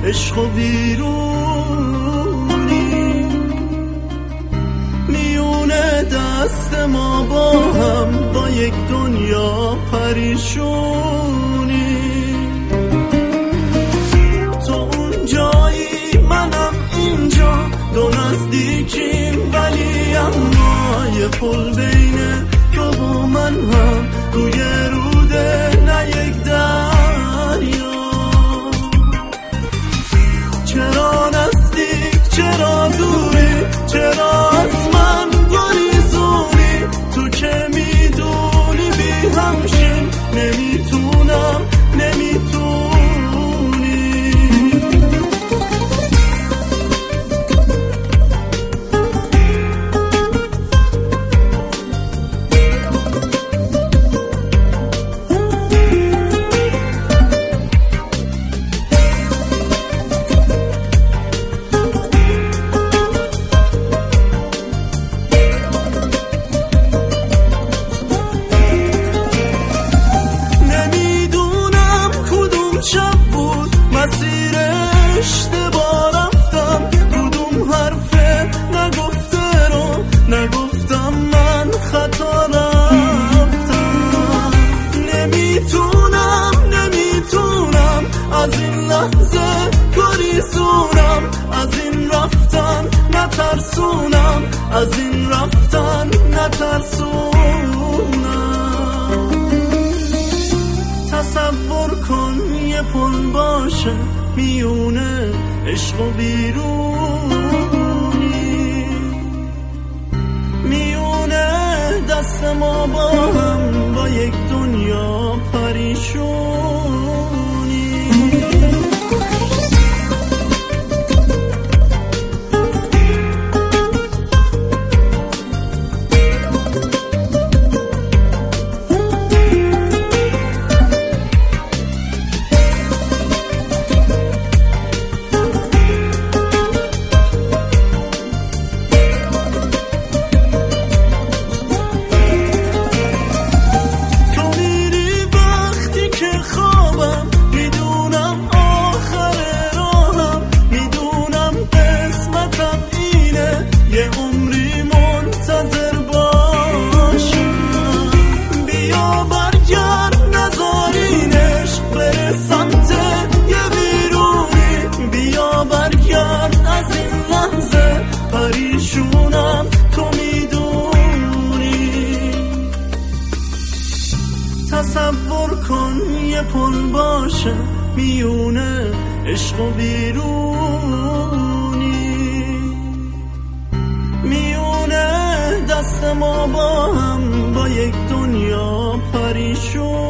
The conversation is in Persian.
عشق و بیرونی، میونه دست ما با هم با یک دنیا پریشونی. تو اون جایی منم اینجا، دو نزدیکیم ولی اما یه پل بینه تو و من هم روی روده، نه یک دریا. چرا نزدیک چرا دوری، چرا از من گریزونی؟ تو که میدونی بی همشین نمیتونم نمیتونی. از این رفتن نترسونم. تصور کن یه پل باشه میونه عشق و بیرونی، میونه دست ما با هم با یک دنیا پریشونی. تصور کن یه پل باشه میونه عشق و بیرونی، میونه دست ما با هم با یک دنیا پریشون.